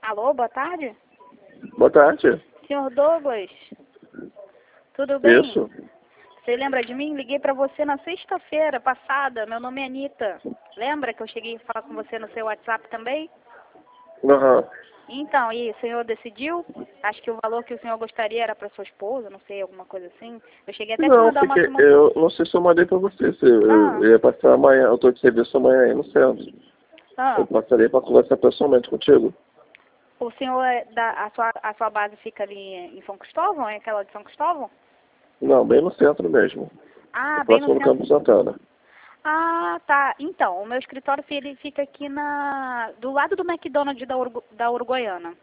Alô, boa tarde? Boa tarde. Senhor Douglas, tudo bem? Isso. Você lembra de mim? Liguei pra você na sexta-feira passada, meu nome é Anitta. Lembra que eu cheguei a falar com você no seu WhatsApp também? Aham. Então, e o senhor decidiu? Acho que o valor que o senhor gostaria era para sua esposa, não sei, alguma coisa assim. Eu cheguei até a te Não, mandar porque uma... eu não sei se eu mandei pra você. Se eu ia passar amanhã, eu tô de serviço amanhã aí no centro. Eu passaria pra conversar pessoalmente contigo. O senhor, a sua base fica ali em São Cristóvão? É aquela de São Cristóvão? Não, bem no centro mesmo. Ah, bem no Próximo do centro. Campo Santana. Ah, tá. Então, o meu escritório ele fica aqui do lado do McDonald's da Uruguaiana.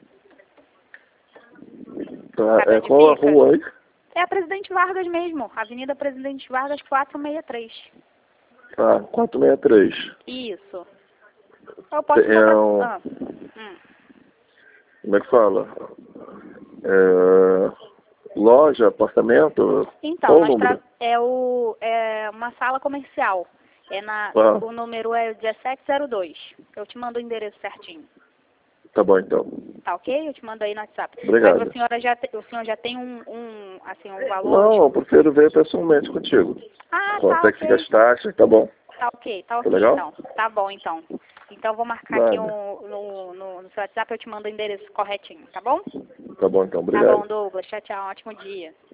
Tá, Sabe onde qual a fica? rua aí? É a Presidente Vargas mesmo, Avenida Presidente Vargas 463. Ah, 463. Isso. Eu posso É botar... um... Ah. Como é que fala? Loja, apartamento? Então, Qual o número? é uma sala comercial. Ah, O número é 1702. Eu te mando o endereço certinho. tá bom então. Tá ok? Eu te mando aí no WhatsApp. Mas Obrigado. o senhor já tem assim, um valor? Não, eu prefiro ver pessoalmente contigo. Ah, tá Quanto é que ok. fica as taxas, tá bom. Tá ok Tá legal? então. Tá bom então. Então eu vou marcar aqui Nada. no seu WhatsApp, eu te mando o endereço corretinho, tá bom? Tá bom então, Tá bom, obrigado. Douglas. Tchau, tchau. Um ótimo dia.